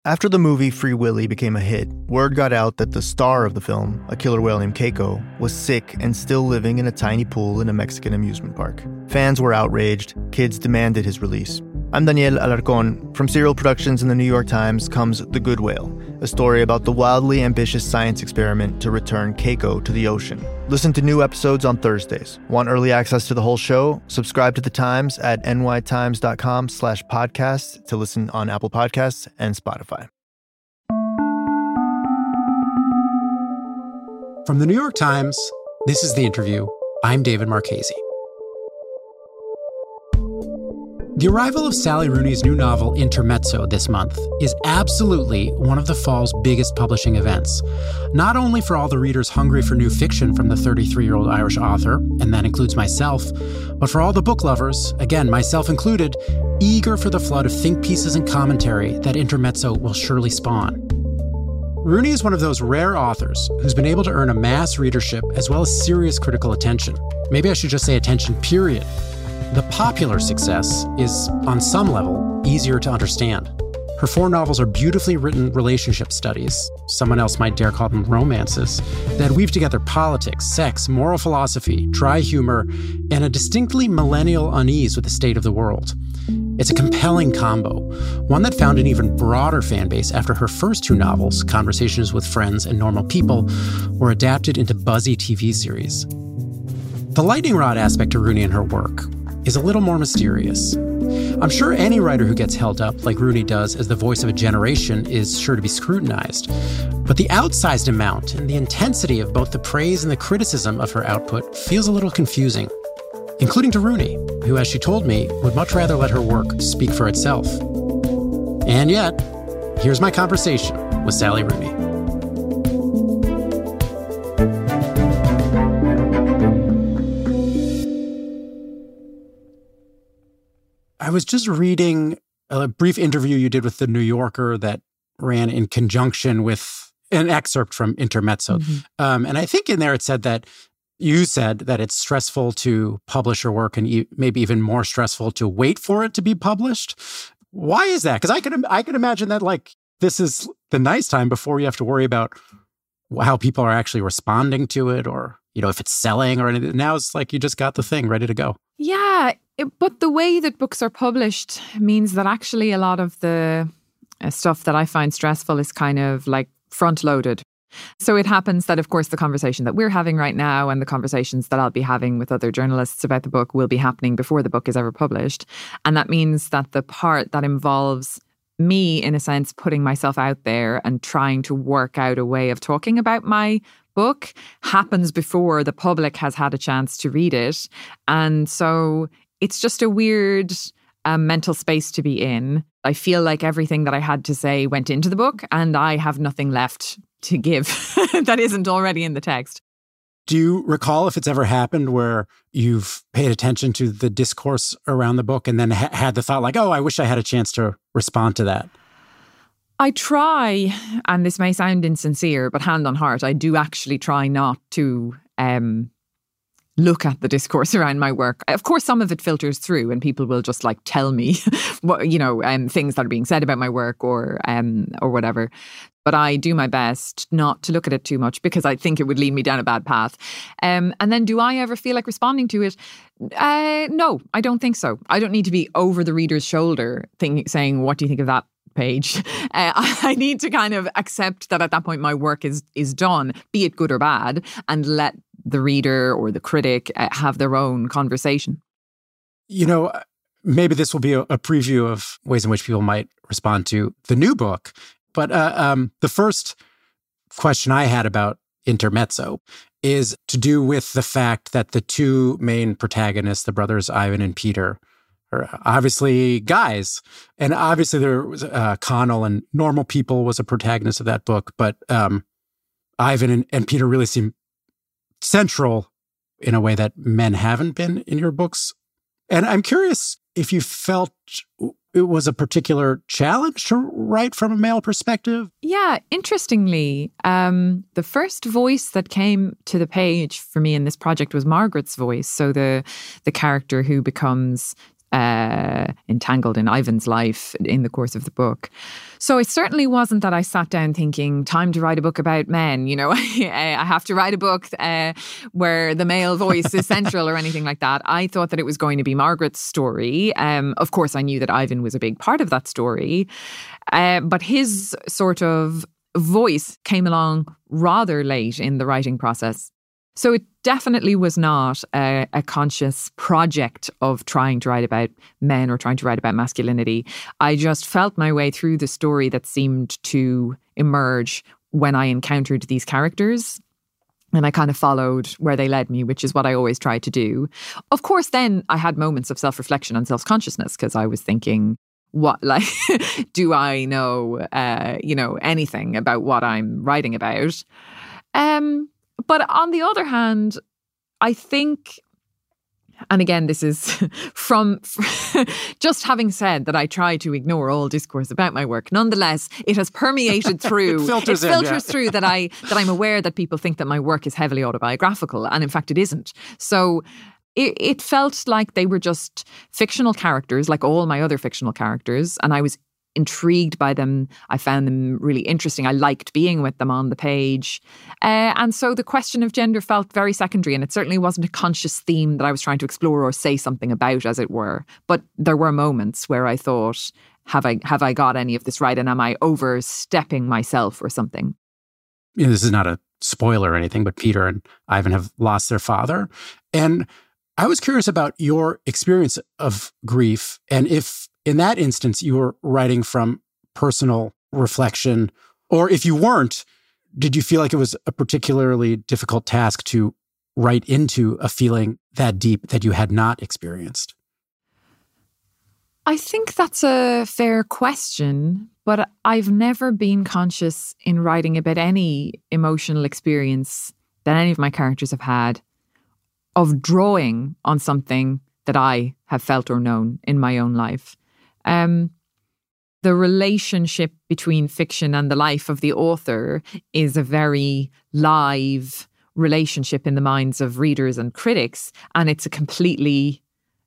After the movie Free Willy became a hit, word got out that the star of the film, a killer whale named Keiko, was sick and still living in a tiny pool in a Mexican amusement park. Fans were outraged. Kids demanded his release. I'm Daniel Alarcón. From Serial Productions and the New York Times comes The Good Whale, a story about the wildly ambitious science experiment to return Keiko to the ocean. Listen to new episodes on Thursdays. Want early access to the whole show? Subscribe to The Times at nytimes.com/podcast to listen on Apple Podcasts and Spotify. From the New York Times, this is The Interview. I'm David Marchese. The arrival of Sally Rooney's new novel, Intermezzo, this month is absolutely one of the fall's biggest publishing events. Not only for all the readers hungry for new fiction from the 33-year-old Irish author, and that includes myself, but for all the book lovers, again, myself included, eager for the flood of think pieces and commentary that Intermezzo will surely spawn. Rooney is one of those rare authors who's been able to earn a mass readership as well as serious critical attention. Maybe I should just say attention, period. The popular success is, on some level, easier to understand. Her 4 novels are beautifully written relationship studies, someone else might dare call them romances, that weave together politics, sex, moral philosophy, dry humor, and a distinctly millennial unease with the state of the world. It's a compelling combo, one that found an even broader fan base after her first 2 novels, Conversations with Friends and Normal People, were adapted into buzzy TV series. The lightning rod aspect to Rooney and her work is a little more mysterious. I'm sure any writer who gets held up, like Rooney does, as the voice of a generation is sure to be scrutinized. But the outsized amount and the intensity of both the praise and the criticism of her output feels a little confusing, including to Rooney, who, as she told me, would much rather let her work speak for itself. And yet, here's my conversation with Sally Rooney. I was just reading a brief interview you did with The New Yorker that ran in conjunction with an excerpt from Intermezzo. Mm-hmm. And I think in there it said that you said that it's stressful to publish your work and maybe even more stressful to wait for it to be published. Why is that? Because I could imagine that like this is the nice time before you have to worry about how people are actually responding to it or, you know, if it's selling or anything. Now it's like you just got the thing ready to go. Yeah, but the way that books are published means that actually a lot of the stuff that I find stressful is kind of like front-loaded. So it happens that, of course, the conversation that we're having right now and the conversations that I'll be having with other journalists about the book will be happening before the book is ever published. And that means that the part that involves me, in a sense, putting myself out there and trying to work out a way of talking about my book happens before the public has had a chance to read it. And so it's just a weird mental space to be in. I feel like everything that I had to say went into the book and I have nothing left to give that isn't already in the text. Do you recall if it's ever happened where you've paid attention to the discourse around the book and then had the thought like, oh, I wish I had a chance to respond to that? I try, and this may sound insincere, but hand on heart, I do actually try not to look at the discourse around my work. Of course, some of it filters through and people will just like tell me what, things that are being said about my work or whatever. But I do my best not to look at it too much because I think it would lead me down a bad path. And then do I ever feel like responding to it? No, I don't think so. I don't need to be over the reader's shoulder saying, what do you think of that page? I need to kind of accept that at that point my work is done, be it good or bad, and let the reader or the critic have their own conversation. You know, maybe this will be a preview of ways in which people might respond to the new book. But the first question I had about Intermezzo is to do with the fact that the 2 main protagonists, the brothers Ivan and Peter, are obviously guys. And obviously there was Connell and Normal People was a protagonist of that book. But Ivan and Peter really seem central in a way that men haven't been in your books. And I'm curious if you felt it was a particular challenge to write from a male perspective. Yeah, interestingly, the first voice that came to the page for me in this project was Margaret's voice. So the character who becomes entangled in Ivan's life in the course of the book. So it certainly wasn't that I sat down thinking, time to write a book about men, I have to write a book where the male voice is central or anything like that. I thought that it was going to be Margaret's story. Of course, I knew that Ivan was a big part of that story. But his sort of voice came along rather late in the writing process. So it definitely was not a conscious project of trying to write about men or trying to write about masculinity. I just felt my way through the story that seemed to emerge when I encountered these characters. And I kind of followed where they led me, which is what I always tried to do. Of course, then I had moments of self-reflection and self-consciousness because I was thinking, do I know, anything about what I'm writing about? But on the other hand, I think, and again, this is from just having said that I try to ignore all discourse about my work. Nonetheless, it has permeated through. It filters through that I'm aware that people think that my work is heavily autobiographical, and in fact, it isn't. So it felt like they were just fictional characters, like all my other fictional characters, and I was intrigued by them. I found them really interesting. I liked being with them on the page. And so the question of gender felt very secondary, and it certainly wasn't a conscious theme that I was trying to explore or say something about, as it were. But there were moments where I thought, have I got any of this right? And am I overstepping myself or something? This is not a spoiler or anything, but Peter and Ivan have lost their father. And I was curious about your experience of grief, and if in that instance you were writing from personal reflection, or if you weren't, did you feel like it was a particularly difficult task to write into a feeling that deep that you had not experienced? I think that's a fair question, but I've never been conscious in writing about any emotional experience that any of my characters have had of drawing on something that I have felt or known in my own life. The relationship between fiction and the life of the author is a very live relationship in the minds of readers and critics, and it's a completely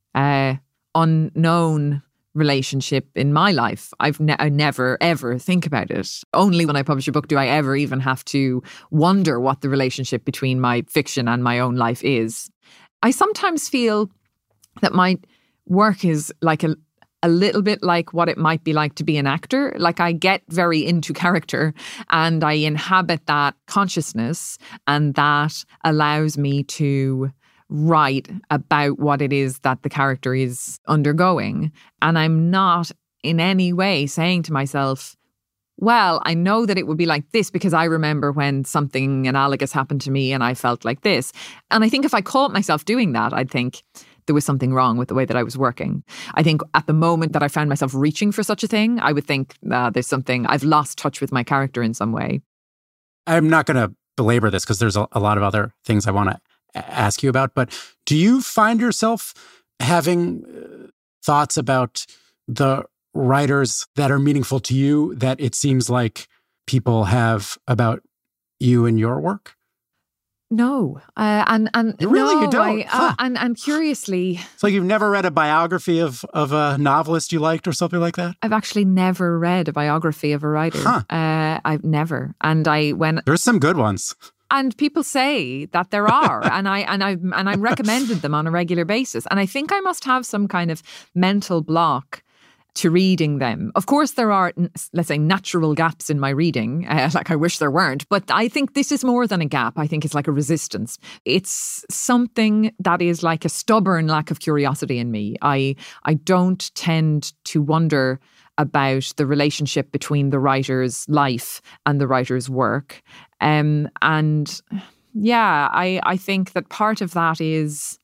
unknown relationship in my life. I never, ever think about it. Only when I publish a book do I ever even have to wonder what the relationship between my fiction and my own life is. I sometimes feel that my work is like a little bit like what it might be like to be an actor. Like I get very into character and I inhabit that consciousness, and that allows me to write about what it is that the character is undergoing. And I'm not in any way saying to myself, well, I know that it would be like this because I remember when something analogous happened to me and I felt like this. And I think if I caught myself doing that, I'd think there was something wrong with the way that I was working. I think at the moment that I found myself reaching for such a thing, I would think there's something, I've lost touch with my character in some way. I'm not going to belabor this because there's a lot of other things I want to ask you about, but do you find yourself having thoughts about the writers that are meaningful to you that it seems like people have about you and your work? No, and really, no, you don't. And curiously, it's like you've never read a biography of a novelist you liked or something like that. I've actually never read a biography of a writer. I've never, and there's some good ones. And people say that there are, and I recommended them on a regular basis. And I think I must have some kind of mental block to reading them. Of course, there are, let's say, natural gaps in my reading, like I wish there weren't. But I think this is more than a gap. I think it's like a resistance. It's something that is like a stubborn lack of curiosity in me. I don't tend to wonder about the relationship between the writer's life and the writer's work. And yeah, I think that part of that is,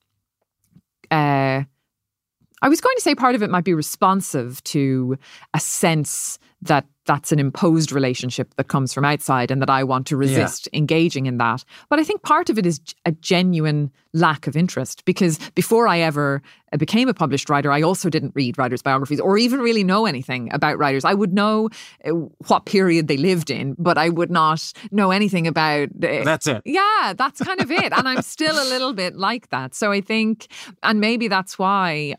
I was going to say part of it might be responsive to a sense that that's an imposed relationship that comes from outside and that I want to resist engaging in that. But I think part of it is a genuine lack of interest, because before I ever became a published writer, I also didn't read writers' biographies or even really know anything about writers. I would know what period they lived in, but I would not know anything about... That's it. Yeah, that's kind of it. And I'm still a little bit like that. So I think, and maybe that's why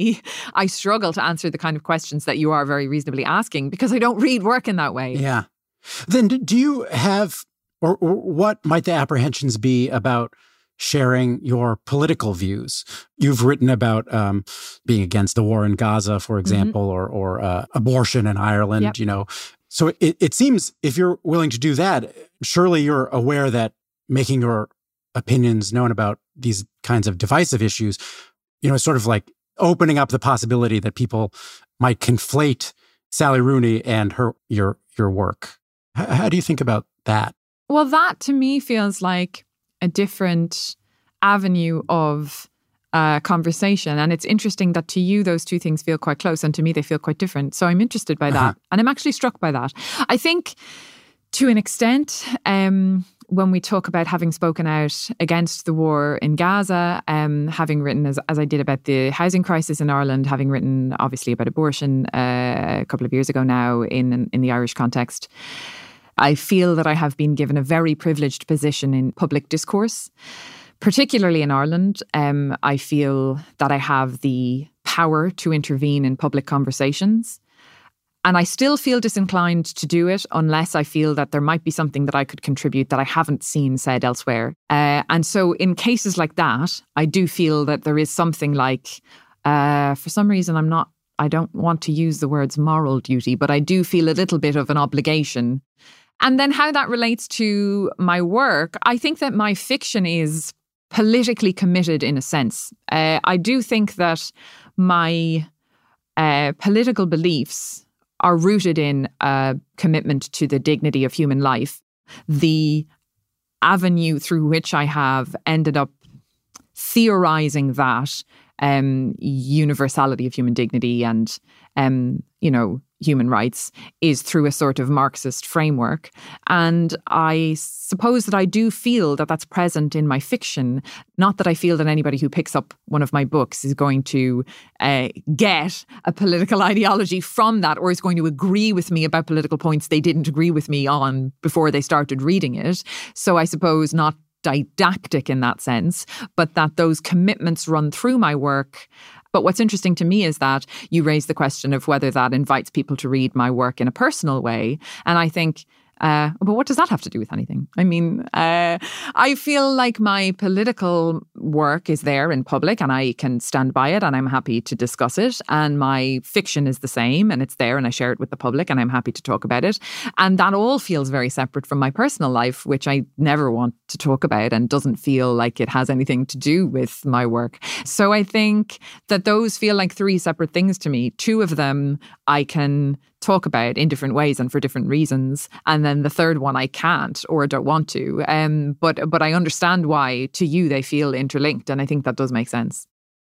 I struggle to answer the kind of questions that you are very reasonably asking, because I don't read work in that way. Yeah. Then do you have, or what might the apprehensions be about sharing your political views? You've written about being against the war in Gaza, for example, or abortion in Ireland, Yep. you know. So it seems if you're willing to do that, surely you're aware that making your opinions known about these kinds of divisive issues, you know, is sort of like opening up the possibility that people might conflate Sally Rooney and your work. How do you think about that? Well, that to me feels like a different avenue of conversation. And it's interesting that to you, those two things feel quite close, and to me, they feel quite different. So I'm interested by that. And I'm actually struck by that. I think to an extent, when we talk about having spoken out against the war in Gaza, having written, as I did, about the housing crisis in Ireland, having written obviously about abortion a couple of years ago now in the Irish context, I feel that I have been given a very privileged position in public discourse, particularly in Ireland. I feel that I have the power to intervene in public conversations. And I still feel disinclined to do it unless I feel that there might be something that I could contribute that I haven't seen said elsewhere. And so in cases like that, I do feel that there is something like, for some reason, I don't want to use the words moral duty, but I do feel a little bit of an obligation. And then how that relates to my work, I think that my fiction is politically committed in a sense. I do think that my political beliefs are rooted in a commitment to the dignity of human life. The avenue through which I have ended up theorizing that universality of human dignity and, human rights is through a sort of Marxist framework. And I suppose that I do feel that that's present in my fiction. Not that I feel that anybody who picks up one of my books is going to get a political ideology from that, or is going to agree with me about political points they didn't agree with me on before they started reading it. So I suppose not didactic in that sense, but that those commitments run through my work. But what's interesting to me is that you raise the question of whether that invites people to read my work in a personal way. And I think, but what does that have to do with anything? I mean, I feel like my political work is there in public and I can stand by it and I'm happy to discuss it. And my fiction is the same and it's there and I share it with the public and I'm happy to talk about it. And that all feels very separate from my personal life, which I never want to talk about and doesn't feel like it has anything to do with my work. So I think that those feel like three separate things to me. Two of them I can talk about in different ways and for different reasons. And then the third one I can't or don't want to. But I understand why to you they feel interlinked. And I think that does make sense.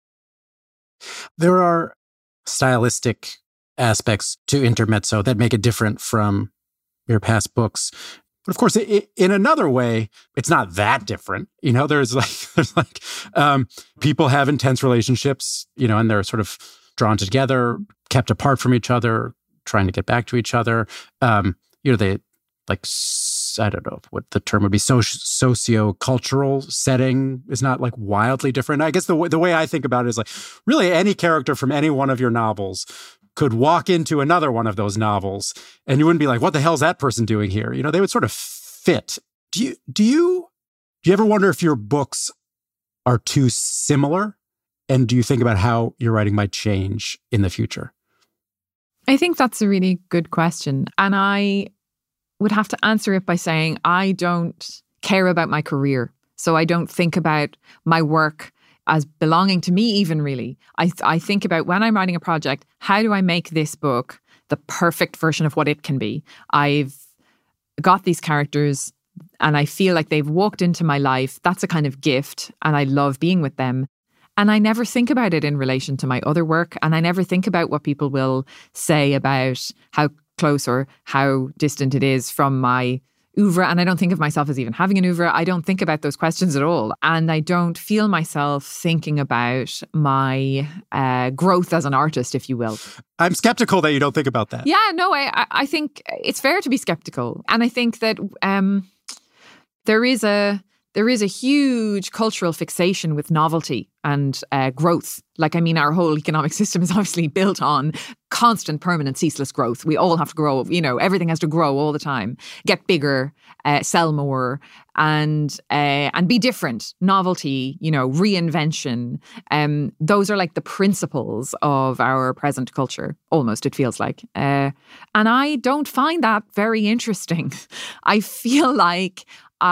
There are stylistic aspects to Intermezzo that make it different from your past books. But of course, in another way, it's not that different. You know, there's like people have intense relationships, you know, and they're sort of drawn together, kept apart from each other, trying to get back to each other. They like, I don't know what the term would be, socio-cultural setting is not like wildly different. I guess the way I think about it is like really any character from any one of your novels could walk into another one of those novels and you wouldn't be like, what the hell is that person doing here? You know, they would sort of fit. Do you ever wonder if your books are too similar? And do you think about how your writing might change in the future? I think that's a really good question. And I would have to answer it by saying I don't care about my career. So I don't think about my work as belonging to me even really. I think about when I'm writing a project, how do I make this book the perfect version of what it can be? I've got these characters and I feel like they've walked into my life. That's a kind of gift and I love being with them. And I never think about it in relation to my other work. And I never think about what people will say about how close or how distant it is from my oeuvre, and I don't think of myself as even having an oeuvre. I don't think about those questions at all. And I don't feel myself thinking about my growth as an artist, if you will. I'm skeptical that you don't think about that. Yeah, no, I think it's fair to be skeptical. And I think that there is a huge cultural fixation with novelty and growth. Like, I mean, our whole economic system is obviously built on constant, permanent, ceaseless growth. We all have to grow, everything has to grow all the time, get bigger, sell more, and be different. Novelty, reinvention. Those are like the principles of our present culture, almost, it feels like. And I don't find that very interesting. I feel like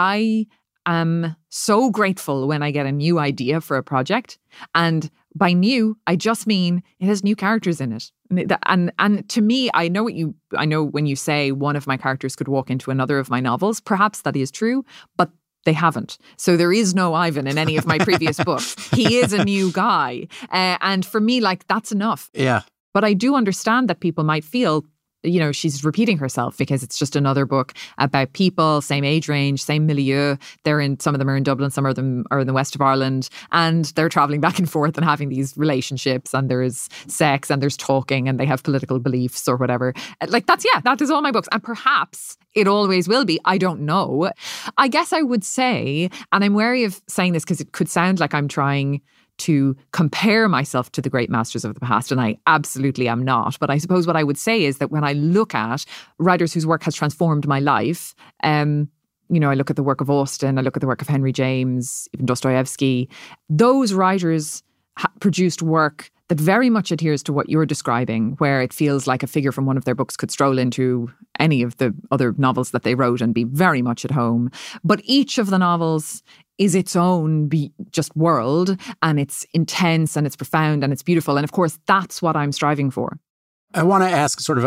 I'm so grateful when I get a new idea for a project. And by new, I just mean it has new characters in it. And to me, I know when you say one of my characters could walk into another of my novels, perhaps that is true, but they haven't. So there is no Ivan in any of my previous books. He is a new guy. And for me, like, that's enough. Yeah. But I do understand that people might feel, she's repeating herself because it's just another book about people, same age range, same milieu. Some of them are in Dublin, some of them are in the west of Ireland, and they're traveling back and forth and having these relationships, and there's sex and there's talking and they have political beliefs or whatever. Like, that is all my books. And perhaps it always will be. I don't know. I guess I would say, and I'm wary of saying this because it could sound like I'm trying to compare myself to the great masters of the past, and I absolutely am not. But I suppose what I would say is that when I look at writers whose work has transformed my life, I look at the work of Austen, I look at the work of Henry James, even Dostoevsky, those writers produced work that very much adheres to what you're describing, where it feels like a figure from one of their books could stroll into any of the other novels that they wrote and be very much at home. But each of the novels is its own just world, and it's intense and it's profound and it's beautiful. And of course, that's what I'm striving for. I want to ask sort of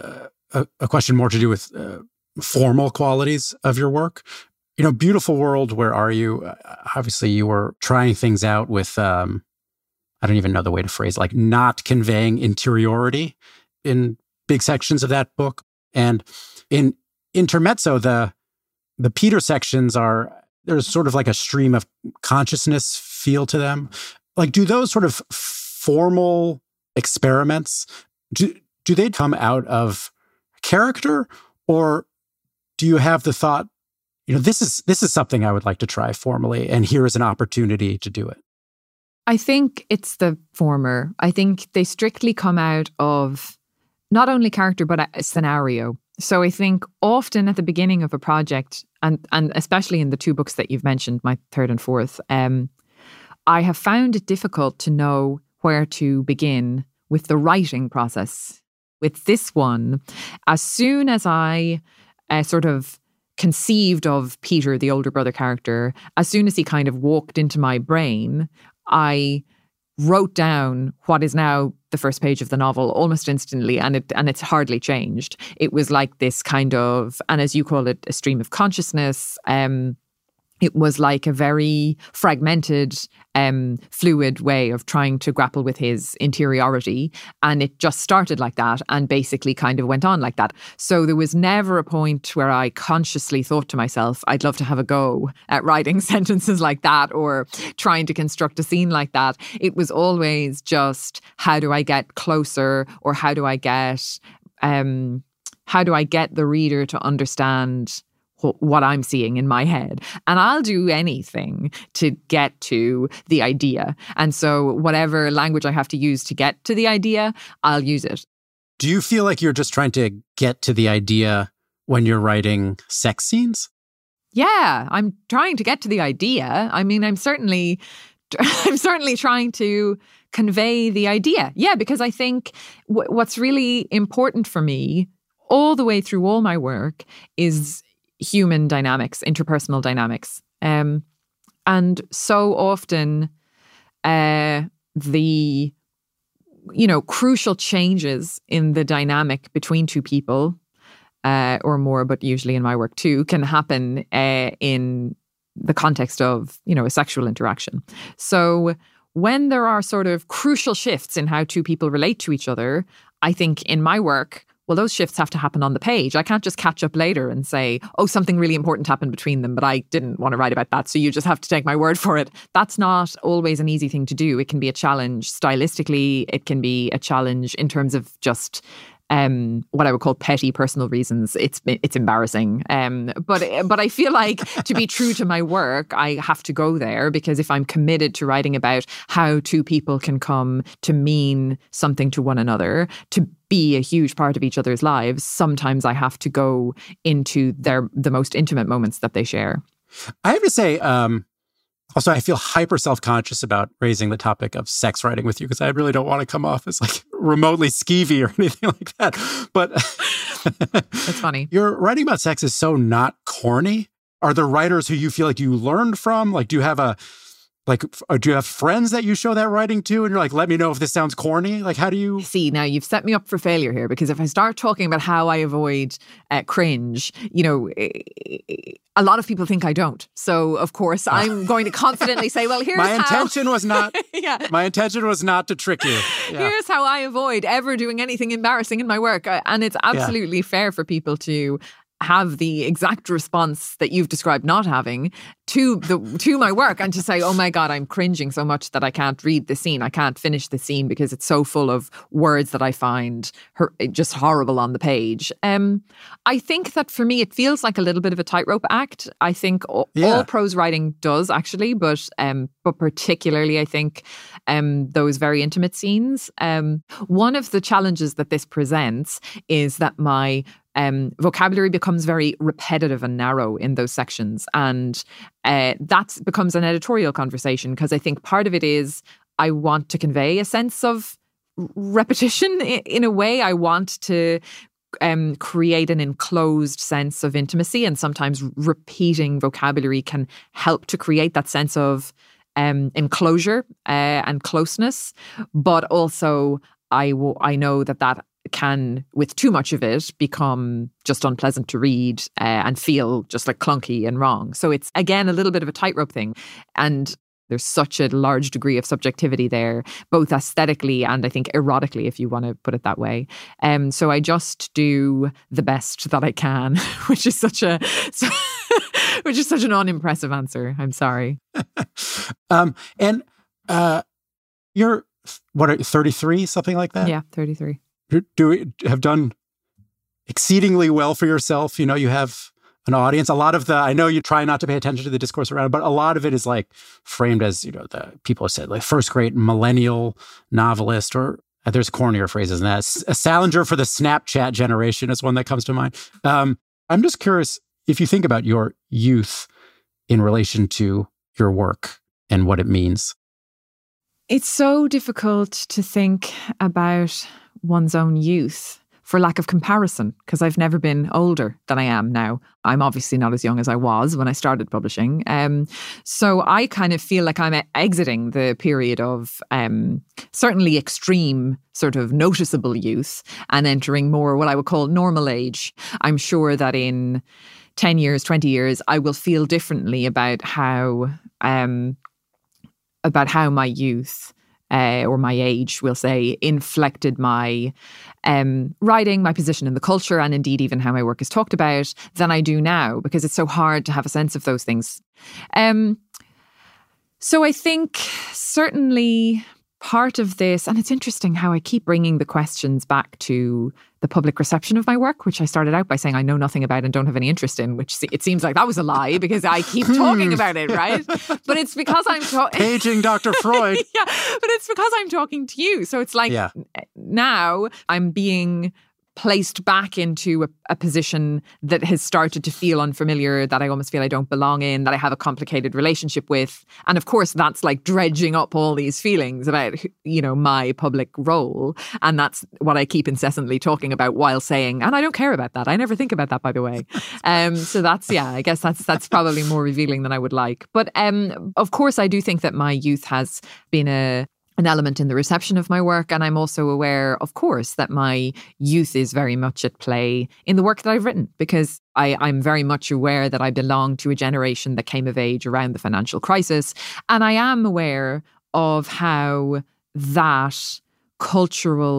a question more to do with formal qualities of your work. Beautiful World, where are you? Obviously, you were trying things out with, I don't even know the way to phrase it, like not conveying interiority in big sections of that book. And in Intermezzo, the Peter sections there's sort of like a stream of consciousness feel to them. Like, do those sort of formal experiments, do they come out of character, or do you have the thought, this is something I would like to try formally, and here is an opportunity to do it? I think it's the former. I think they strictly come out of not only character, but a scenario. So I think often at the beginning of a project, and especially in the two books that you've mentioned, my third and fourth, I have found it difficult to know where to begin with the writing process. With this one, as soon as I sort of conceived of Peter, the older brother character, as soon as he kind of walked into my brain, I wrote down what is now the first page of the novel almost instantly, and it's hardly changed. It was like this kind of, and as you call it, a stream of consciousness. It was like a very fragmented, fluid way of trying to grapple with his interiority. And it just started like that and basically kind of went on like that. So there was never a point where I consciously thought to myself, I'd love to have a go at writing sentences like that or trying to construct a scene like that. It was always just, how do I get closer, or how do I get the reader to understand what I'm seeing in my head. And I'll do anything to get to the idea. And so whatever language I have to use to get to the idea, I'll use it. Do you feel like you're just trying to get to the idea when you're writing sex scenes? Yeah, I'm trying to get to the idea. I mean, I'm certainly trying to convey the idea. Yeah, because I think what's really important for me all the way through all my work is human dynamics, interpersonal dynamics. And so often the crucial changes in the dynamic between two people or more, but usually in my work too, can happen in the context of, a sexual interaction. So when there are sort of crucial shifts in how two people relate to each other, I think in my work, well, those shifts have to happen on the page. I can't just catch up later and say, oh, something really important happened between them, but I didn't want to write about that, so you just have to take my word for it. That's not always an easy thing to do. It can be a challenge stylistically. It can be a challenge in terms of just what I would call petty personal reasons. It's embarrassing. But I feel like to be true to my work, I have to go there, because if I'm committed to writing about how two people can come to mean something to one another, to be a huge part of each other's lives, sometimes I have to go into the most intimate moments that they share. I have to say, also, I feel hyper self-conscious about raising the topic of sex writing with you, because I really don't want to come off as like remotely skeevy or anything like that. But it's funny. Your writing about sex is so not corny. Are there writers who you feel like you learned from? Like, do you have friends that you show that writing to, and you're like, let me know if this sounds corny? Like, how do you... See, now you've set me up for failure here, because if I start talking about how I avoid cringe, a lot of people think I don't. So, of course, I'm going to confidently say, well, here's my intention was not to trick you. Yeah. Here's how I avoid ever doing anything embarrassing in my work. And it's absolutely fair for people to have the exact response that you've described not having to my work, and to say, oh my God, I'm cringing so much that I can't read the scene. I can't finish the scene because it's so full of words that I find just horrible on the page. I think that for me, it feels like a little bit of a tightrope act. I think all prose writing does, actually, but particularly I think those very intimate scenes. One of the challenges that this presents is that my vocabulary becomes very repetitive and narrow in those sections. And that becomes an editorial conversation, because I think part of it is I want to convey a sense of repetition. In a way, I want to create an enclosed sense of intimacy, and sometimes repeating vocabulary can help to create that sense of enclosure and closeness. But also, I know that can, with too much of it, become just unpleasant to read and feel just like clunky and wrong. So it's, again, a little bit of a tightrope thing. And there's such a large degree of subjectivity there, both aesthetically and I think erotically, if you want to put it that way. So I just do the best that I can, which is such an unimpressive answer. I'm sorry. You're, what are you, 33, something like that? Yeah, 33. Have done exceedingly well for yourself. You have an audience. A lot of I know you try not to pay attention to the discourse around it, but a lot of it is like framed as, the people have said, like first great millennial novelist, or there's cornier phrases than that. A Salinger for the Snapchat generation is one that comes to mind. I'm just curious if you think about your youth in relation to your work and what it means. It's so difficult to think about one's own youth for lack of comparison, because I've never been older than I am now. I'm obviously not as young as I was when I started publishing. So I kind of feel like I'm exiting the period of certainly extreme, sort of noticeable youth, and entering more what I would call normal age. I'm sure that in 10 years, 20 years, I will feel differently about how my youth or my age, we'll say, inflected my writing, my position in the culture, and indeed even how my work is talked about, than I do now, because it's so hard to have a sense of those things. So I think certainly part of this, and it's interesting how I keep bringing the questions back to the public reception of my work, which I started out by saying I know nothing about and don't have any interest in, which it seems like that was a lie because I keep talking about it, right? But it's because I'm paging Dr. Freud. Yeah, but it's because I'm talking to you. So it's like now I'm being placed back into a position that has started to feel unfamiliar, that I almost feel I don't belong in, that I have a complicated relationship with. And of course, that's like dredging up all these feelings about, my public role. And that's what I keep incessantly talking about while saying, and I don't care about that. I never think about that, by the way. So that's, I guess that's probably more revealing than I would like. But of course, I do think that my youth has been an element in the reception of my work. And I'm also aware, of course, that my youth is very much at play in the work that I've written, because I'm very much aware that I belong to a generation that came of age around the financial crisis. And I am aware of how that cultural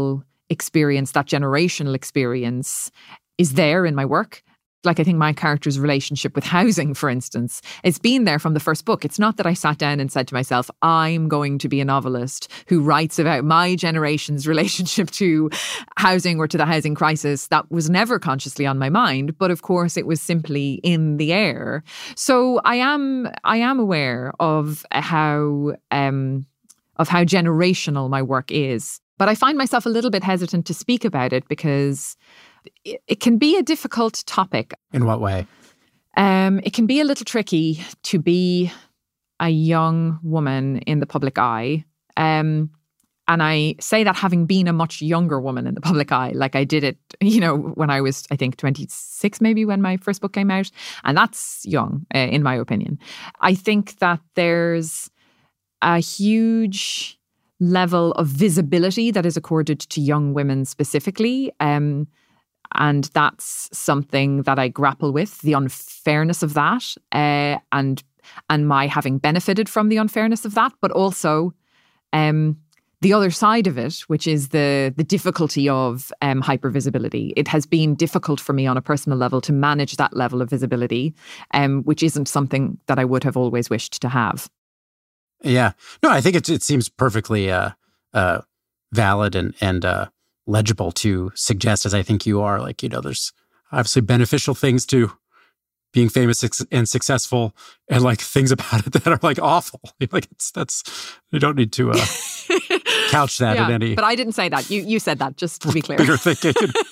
experience, that generational experience is there in my work. Like, I think my character's relationship with housing, for instance, it's been there from the first book. It's not that I sat down and said to myself, I'm going to be a novelist who writes about my generation's relationship to housing or to the housing crisis. That was never consciously on my mind. But of course, it was simply in the air. So I am aware of how generational my work is. But I find myself a little bit hesitant to speak about it because it can be a difficult topic. In what way? It can be a little tricky to be a young woman in the public eye. And I say that having been a much younger woman in the public eye. Like, I did it, when I was, I think, 26 maybe when my first book came out. And that's young, in my opinion. I think that there's a huge level of visibility that is accorded to young women specifically. And that's something that I grapple with, the unfairness of that, and my having benefited from the unfairness of that, but also the other side of it, which is the difficulty of hypervisibility. It has been difficult for me on a personal level to manage that level of visibility, which isn't something that I would have always wished to have. Yeah. No, I think it seems perfectly valid and legible to suggest, as I think you are, like, there's obviously beneficial things to being famous and successful, and like things about it that are like awful. Like, you don't need to couch that in any. But I didn't say that. You said that, just to be clear. Bigger thinking.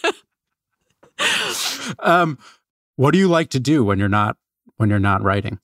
What do you like to do when you're not writing?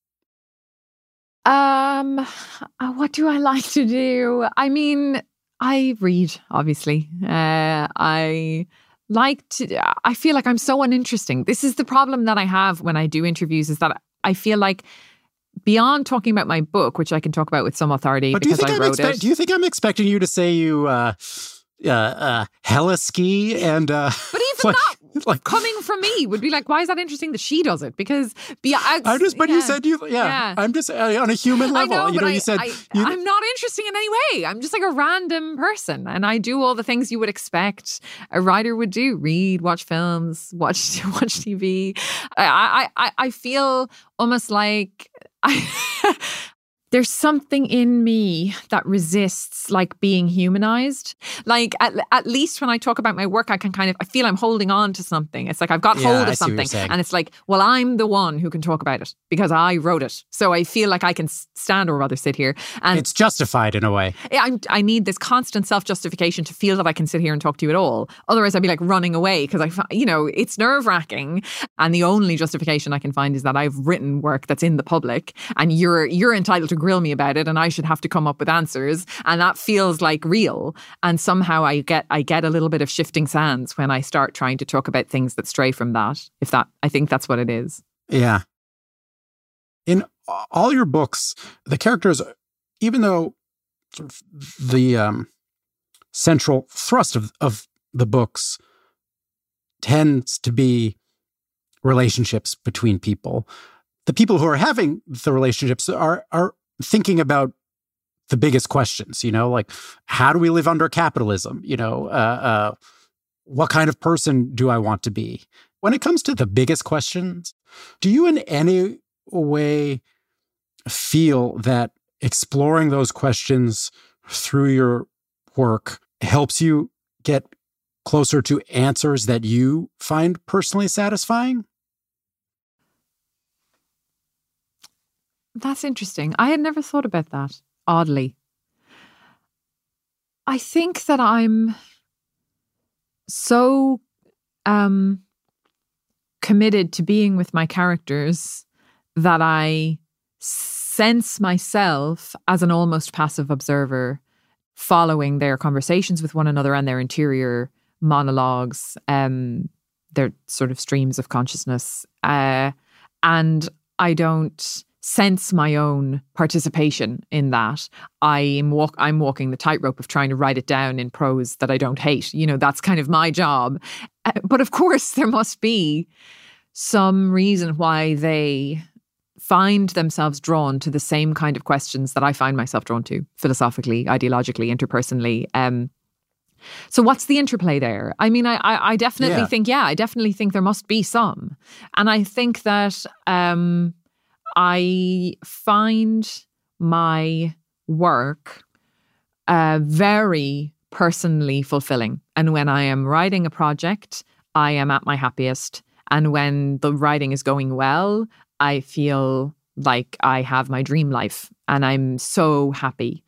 What do I like to do? I mean, I read, obviously. I feel like I'm so uninteresting. This is the problem that I have when I do interviews, is that I feel like, beyond talking about my book, which I can talk about with some authority because I wrote it. Do you think I'm expecting you to say you hella ski and but even that coming from me would be like, why is that interesting that she does it? Because you said I'm just on a human level. I know, you said I'm not interesting in any way. I'm just like a random person, and I do all the things you would expect a writer would do: read, watch films, watch TV. I feel almost like there's something in me that resists like being humanized. Like, at least when I talk about my work, I feel I'm holding on to something. It's like I've got hold of something, and it's like, well, I'm the one who can talk about it because I wrote it. So I feel like I can stand, or rather sit here, and it's justified in a way. I need this constant self-justification to feel that I can sit here and talk to you at all. Otherwise, I'd be like running away because it's nerve-wracking. And the only justification I can find is that I've written work that's in the public, and you're entitled to grill me about it, and I should have to come up with answers, and that feels like real. And somehow I get a little bit of shifting sands when I start trying to talk about things that stray from that. I think that's what it is. Yeah. In all your books, the characters, even though sort of the central thrust of the books tends to be relationships between people, the people who are having the relationships are thinking about the biggest questions, like, how do we live under capitalism? What kind of person do I want to be? When it comes to the biggest questions, do you in any way feel that exploring those questions through your work helps you get closer to answers that you find personally satisfying? That's interesting. I had never thought about that, oddly. I think that I'm so committed to being with my characters that I sense myself as an almost passive observer, following their conversations with one another and their interior monologues, their sort of streams of consciousness. And I don't sense my own participation in that. I'm walking the tightrope of trying to write it down in prose that I don't hate. That's kind of my job. But of course, there must be some reason why they find themselves drawn to the same kind of questions that I find myself drawn to, philosophically, ideologically, interpersonally. So what's the interplay there? I mean, I definitely think, I definitely think there must be some. And I think that I find my work very personally fulfilling. And when I am writing a project, I am at my happiest. And when the writing is going well, I feel like I have my dream life and I'm so happy.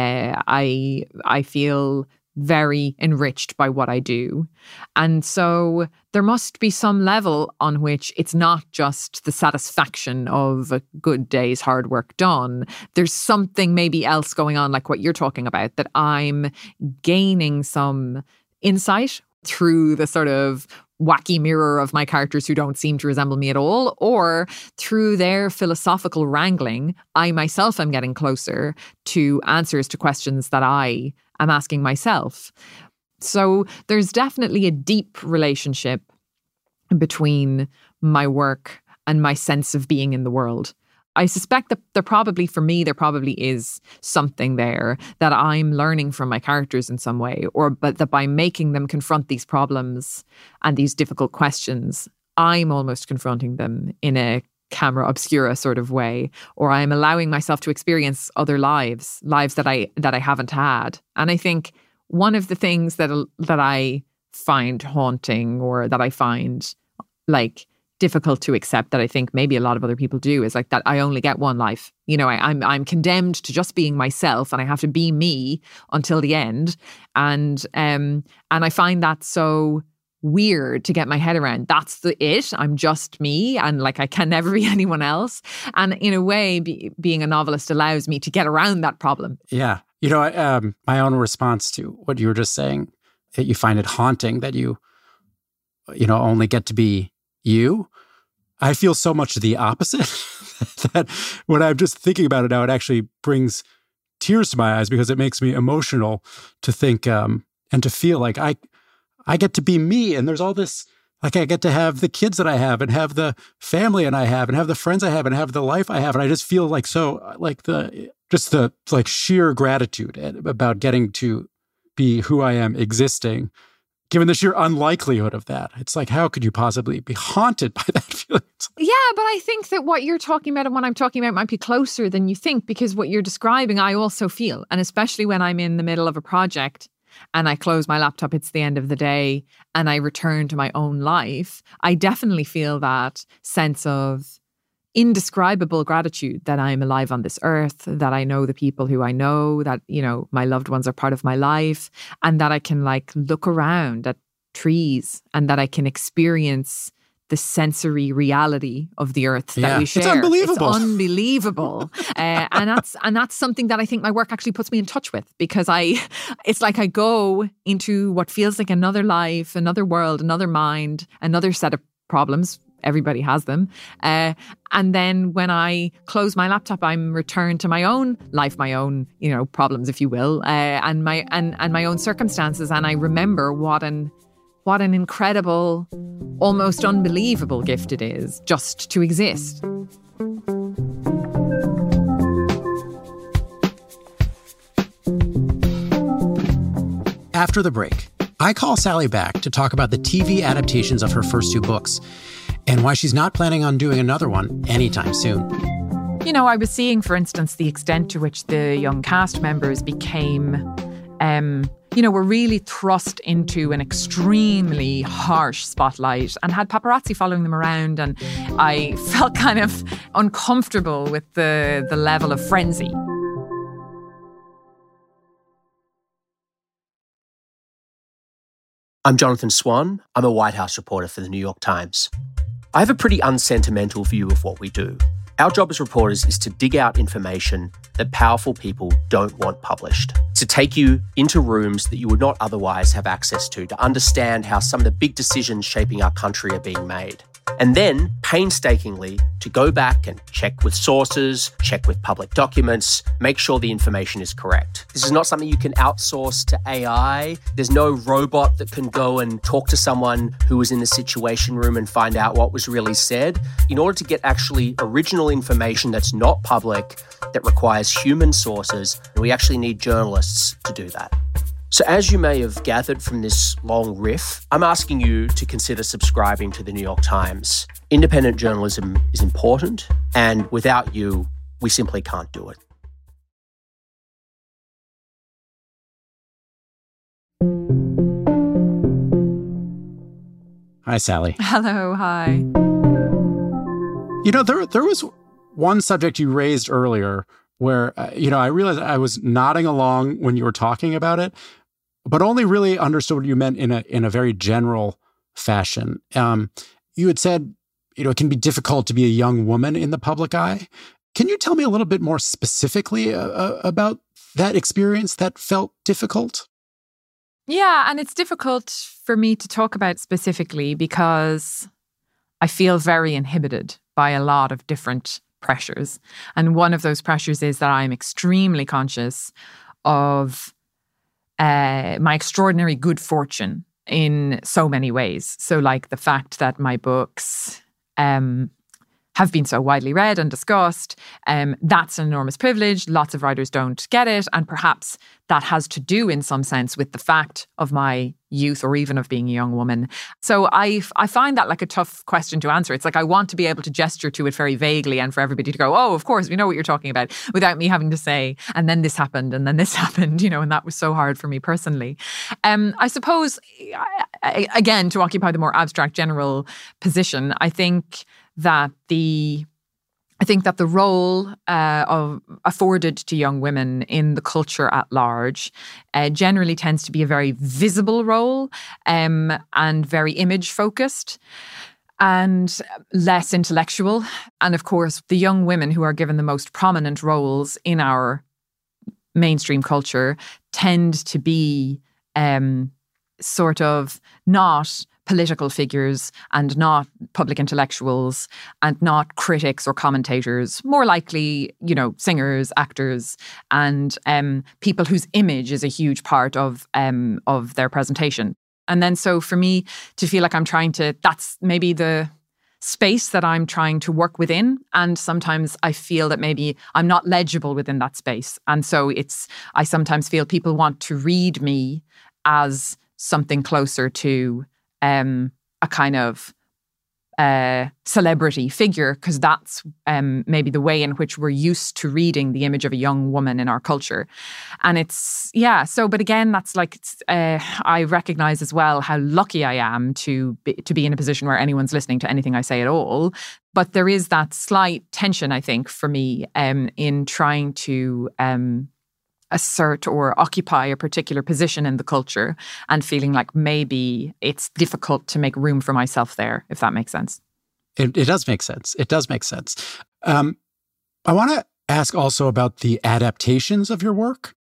I feel very enriched by what I do. And so there must be some level on which it's not just the satisfaction of a good day's hard work done. There's something maybe else going on, like what you're talking about, that I'm gaining some insight through the sort of wacky mirror of my characters who don't seem to resemble me at all, or through their philosophical wrangling, I myself am getting closer to answers to questions that I am asking myself. So there's definitely a deep relationship between my work and my sense of being in the world. I suspect that there probably is something there that I'm learning from my characters in some way, but that by making them confront these problems and these difficult questions, I'm almost confronting them in a camera obscura sort of way, or I'm allowing myself to experience other lives that I haven't had. And I think one of the things that I find haunting, or that I find like difficult to accept, that I think maybe a lot of other people do, is like that I only get one life. You know, I'm condemned to just being myself, and I have to be me until the end. And I find that so weird to get my head around. That's it. I'm just me, and like I can never be anyone else. And in a way, being a novelist allows me to get around that problem. Yeah. You know, my own response to what you were just saying, that you find it haunting that you only get to be you. I feel so much the opposite that when I'm just thinking about it now, it actually brings tears to my eyes, because it makes me emotional to think and to feel like I get to be me, and there's all this, like I get to have the kids that I have, and have the family and I have, and have the friends I have, and have the life I have, and I just feel like so like the sheer gratitude about getting to be who I am existing. Given the sheer unlikelihood of that, it's like, how could you possibly be haunted by that feeling? Yeah, but I think that what you're talking about and what I'm talking about might be closer than you think, because what you're describing, I also feel. And especially when I'm in the middle of a project and I close my laptop, it's the end of the day, and I return to my own life, I definitely feel that sense of indescribable gratitude that I'm alive on this earth, that I know the people who I know, that, you know, my loved ones are part of my life, and that I can like look around at trees, and that I can experience the sensory reality of the earth that we share. It's unbelievable. It's unbelievable. And that's something that I think my work actually puts me in touch with, because it's like I go into what feels like another life, another world, another mind, another set of problems. Everybody has them. And then when I close my laptop, I'm returned to my own life, my own, problems, if you will, and my own circumstances. And I remember what an incredible, almost unbelievable gift it is just to exist. After the break, I call Sally back to talk about the TV adaptations of her first two books, and why she's not planning on doing another one anytime soon. I was seeing, for instance, the extent to which the young cast members became, were really thrust into an extremely harsh spotlight and had paparazzi following them around. And I felt kind of uncomfortable with the level of frenzy. I'm Jonathan Swan. I'm a White House reporter for the New York Times. I have a pretty unsentimental view of what we do. Our job as reporters is to dig out information that powerful people don't want published, to take you into rooms that you would not otherwise have access to understand how some of the big decisions shaping our country are being made. And then, painstakingly, to go back and check with sources, check with public documents, make sure the information is correct. This is not something you can outsource to AI. There's no robot that can go and talk to someone who was in the Situation Room and find out what was really said. In order to get actually original information that's not public, that requires human sources, we actually need journalists to do that. So as you may have gathered from this long riff, I'm asking you to consider subscribing to the New York Times. Independent journalism is important, and without you, we simply can't do it. Hi, Sally. Hello, hi. You know, there was one subject you raised earlier where, I realized I was nodding along when you were talking about it, but only really understood what you meant in a very general fashion. You had said, it can be difficult to be a young woman in the public eye. Can you tell me a little bit more specifically about that experience that felt difficult? Yeah, and it's difficult for me to talk about specifically because I feel very inhibited by a lot of different pressures. And one of those pressures is that I'm extremely conscious of my extraordinary good fortune in so many ways. So like the fact that my books have been so widely read and discussed, that's an enormous privilege. Lots of writers don't get it. And perhaps that has to do in some sense with the fact of my youth or even of being a young woman. So I find that like a tough question to answer. It's like I want to be able to gesture to it very vaguely and for everybody to go, oh, of course, we know what you're talking about, without me having to say, and then this happened, and then this happened, and that was so hard for me personally. I suppose, again, to occupy the more abstract general position, I think that the role afforded to young women in the culture at large generally tends to be a very visible role and very image-focused and less intellectual. And of course, the young women who are given the most prominent roles in our mainstream culture tend to be sort of not political figures and not public intellectuals and not critics or commentators, more likely, singers, actors, and people whose image is a huge part of their presentation. And then so for me to feel like that's maybe the space that I'm trying to work within. And sometimes I feel that maybe I'm not legible within that space. And so I sometimes feel people want to read me as something closer to a kind of celebrity figure, because that's maybe the way in which we're used to reading the image of a young woman in our culture. And but again, that's like, I recognize as well how lucky I am to be in a position where anyone's listening to anything I say at all. But there is that slight tension, I think, for me in trying to assert or occupy a particular position in the culture and feeling like maybe it's difficult to make room for myself there, if that makes sense. It does make sense. It does make sense. I want to ask also about the adaptations of your work.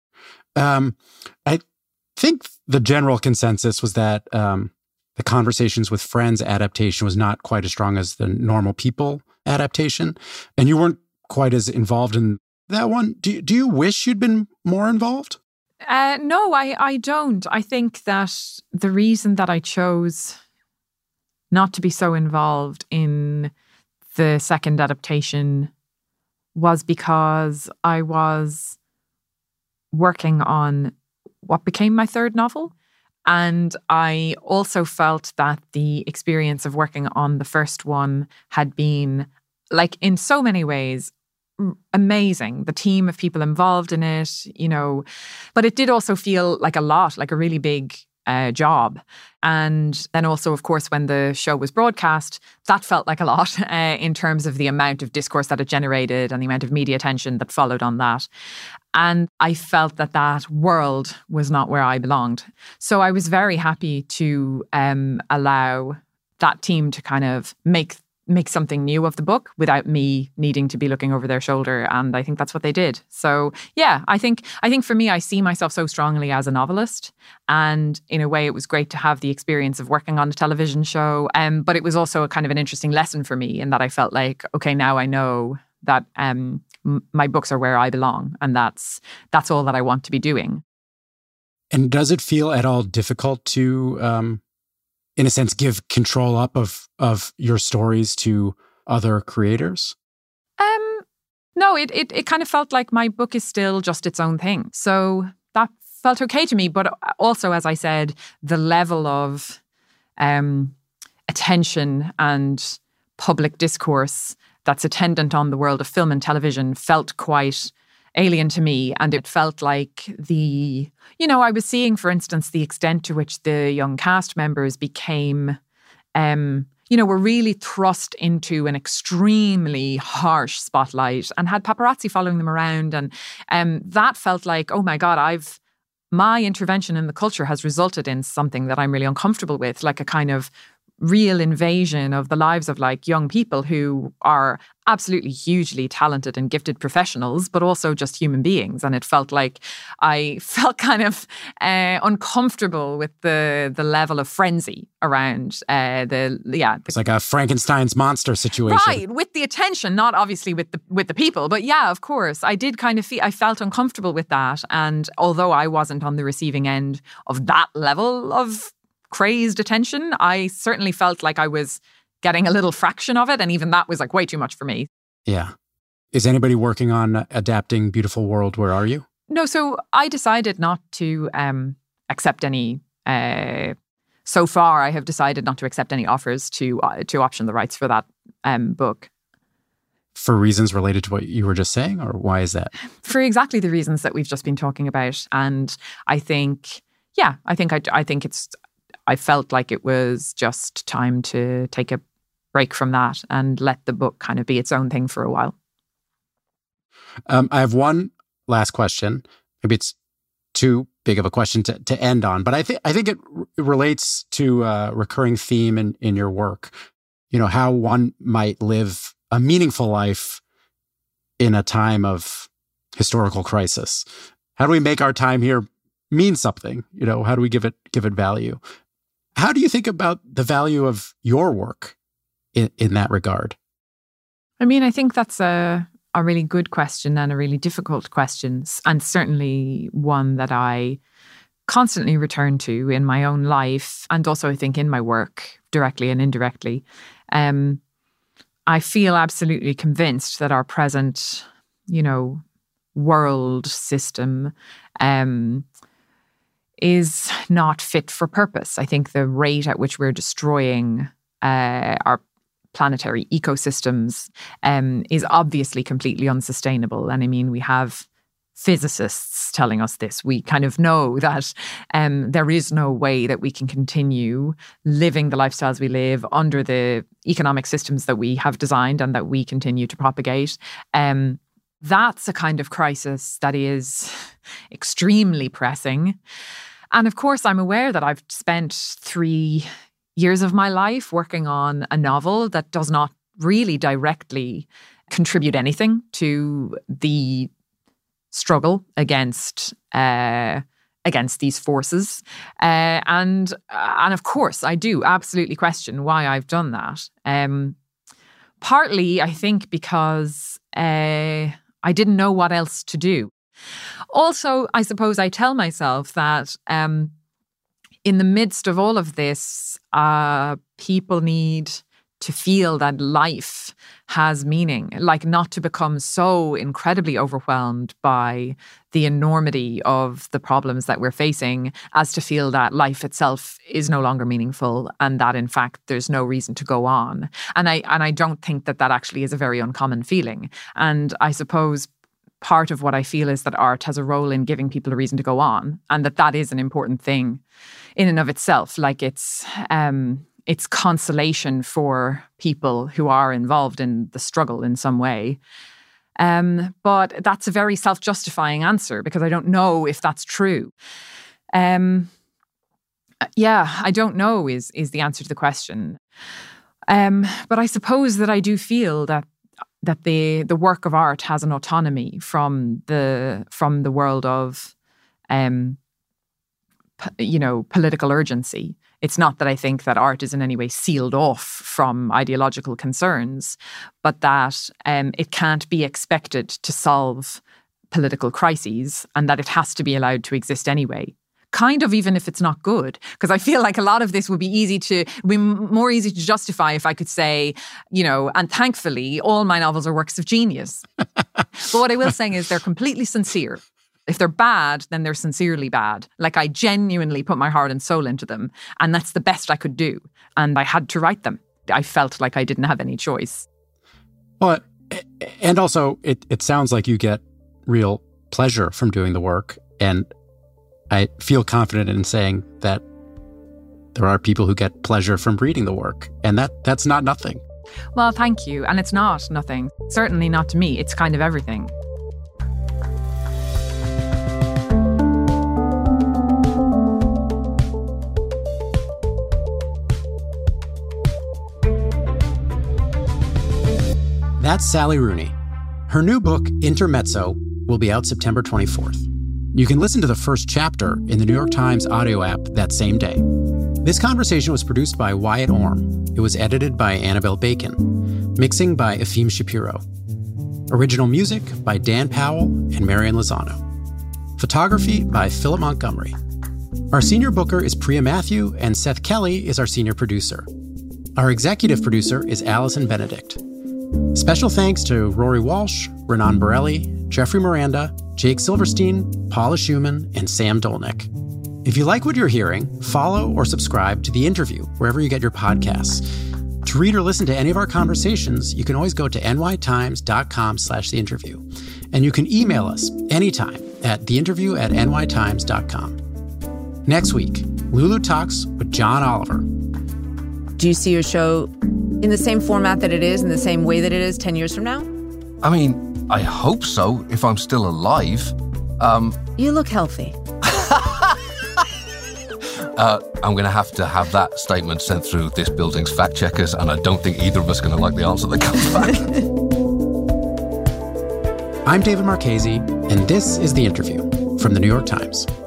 I think the general consensus was that the Conversations with Friends adaptation was not quite as strong as the Normal People adaptation, and you weren't quite as involved in that one. Do you wish you'd been more involved? No, I don't. I think that the reason that I chose not to be so involved in the second adaptation was because I was working on what became my third novel. And I also felt that the experience of working on the first one had been, like, in so many ways, amazing. The team of people involved in it, but it did also feel like a lot, like a really big job. And then also, of course, when the show was broadcast, that felt like a lot in terms of the amount of discourse that it generated and the amount of media attention that followed on that. And I felt that world was not where I belonged. So I was very happy to allow that team to kind of make something new of the book without me needing to be looking over their shoulder. And I think that's what they did. So yeah, I think for me, I see myself so strongly as a novelist. And in a way, it was great to have the experience of working on a television show. But it was also a kind of an interesting lesson for me in that I felt like, okay, now I know that my books are where I belong. And that's all that I want to be doing. And does it feel at all difficult to, in a sense, give control up of your stories to other creators? No, it kind of felt like my book is still just its own thing. So that felt okay to me. But also, as I said, the level of attention and public discourse that's attendant on the world of film and television felt quite alien to me. And it felt like I was seeing, for instance, the extent to which the young cast members became, were really thrust into an extremely harsh spotlight and had paparazzi following them around. And that felt like, oh my God, my intervention in the culture has resulted in something that I'm really uncomfortable with, like a kind of real invasion of the lives of like young people who are absolutely hugely talented and gifted professionals, but also just human beings. And it felt like I felt kind of uncomfortable with the level of frenzy around It's like a Frankenstein's monster situation. Right, with the attention, not obviously with the people. But yeah, of course, I did kind of I felt uncomfortable with that. And although I wasn't on the receiving end of that level of crazed attention, I certainly felt like I was getting a little fraction of it. And even that was like way too much for me. Yeah. Is anybody working on adapting Beautiful World? Where are you? No, so I decided not to accept any, so far I have decided not to accept any offers to option the rights for that book. For reasons related to what you were just saying, or why is that? For exactly the reasons that we've just been talking about. And I think I felt like it was just time to take a break from that and let the book kind of be its own thing for a while. I have one last question. Maybe it's too big of a question to end on, but I think it relates to a recurring theme in your work. How one might live a meaningful life in a time of historical crisis. How do we make our time here mean something? How do we give it value? How do you think about the value of your work in that regard? I mean, I think that's a really good question and a really difficult question, and certainly one that I constantly return to in my own life, and also I think in my work, directly and indirectly. I feel absolutely convinced that our present, world system is not fit for purpose. I think the rate at which we're destroying our planetary ecosystems is obviously completely unsustainable. And I mean, we have physicists telling us this. We kind of know that there is no way that we can continue living the lifestyles we live under the economic systems that we have designed and that we continue to propagate. That's a kind of crisis that is extremely pressing. And of course, I'm aware that I've spent 3 years of my life working on a novel that does not really directly contribute anything to the struggle against these forces. And of course, I do absolutely question why I've done that. Partly, I think, because I didn't know what else to do. Also, I suppose I tell myself that in the midst of all of this, people need to feel that life has meaning, like not to become so incredibly overwhelmed by the enormity of the problems that we're facing as to feel that life itself is no longer meaningful and that, in fact, there's no reason to go on. And I don't think that actually is a very uncommon feeling. And I suppose part of what I feel is that art has a role in giving people a reason to go on, and that is an important thing in and of itself. Like it's consolation for people who are involved in the struggle in some way. But that's a very self-justifying answer because I don't know if that's true. I don't know is the answer to the question. But I suppose that I do feel that the work of art has an autonomy from the world of political urgency. It's not that I think that art is in any way sealed off from ideological concerns, but that it can't be expected to solve political crises and that it has to be allowed to exist anyway. Kind of, even if it's not good, because I feel like a lot of this would be more easy to justify if I could say, and thankfully all my novels are works of genius. But what I will say is they're completely sincere. If they're bad, then they're sincerely bad. Like, I genuinely put my heart and soul into them, and that's the best I could do. And I had to write them. I felt like I didn't have any choice. Well, and also, it sounds like you get real pleasure from doing the work. And I feel confident in saying that there are people who get pleasure from reading the work. And that's not nothing. Well, thank you. And it's not nothing. Certainly not to me. It's kind of everything. That's Sally Rooney. Her new book, Intermezzo, will be out September 24th. You can listen to the first chapter in the New York Times audio app that same day. This conversation was produced by Wyatt Orm. It was edited by Annabelle Bacon. Mixing by Efim Shapiro. Original music by Dan Powell and Marian Lozano. Photography by Philip Montgomery. Our senior booker is Priya Matthew, and Seth Kelly is our senior producer. Our executive producer is Allison Benedict. Special thanks to Rory Walsh, Renan Borelli, Jeffrey Miranda, Jake Silverstein, Paula Schumann, and Sam Dolnick. If you like what you're hearing, follow or subscribe to The Interview wherever you get your podcasts. To read or listen to any of our conversations, you can always go to nytimes.com/theinterview. And you can email us anytime at theinterview@nytimes.com. Next week, Lulu talks with John Oliver. Do you see your show in the same format that it is, in the same way that it is 10 years from now? I mean, I hope so, if I'm still alive. You look healthy. I'm going to have that statement sent through this building's fact checkers, and I don't think either of us are going to like the answer that comes back. I'm David Marchese, and this is The Interview from The New York Times.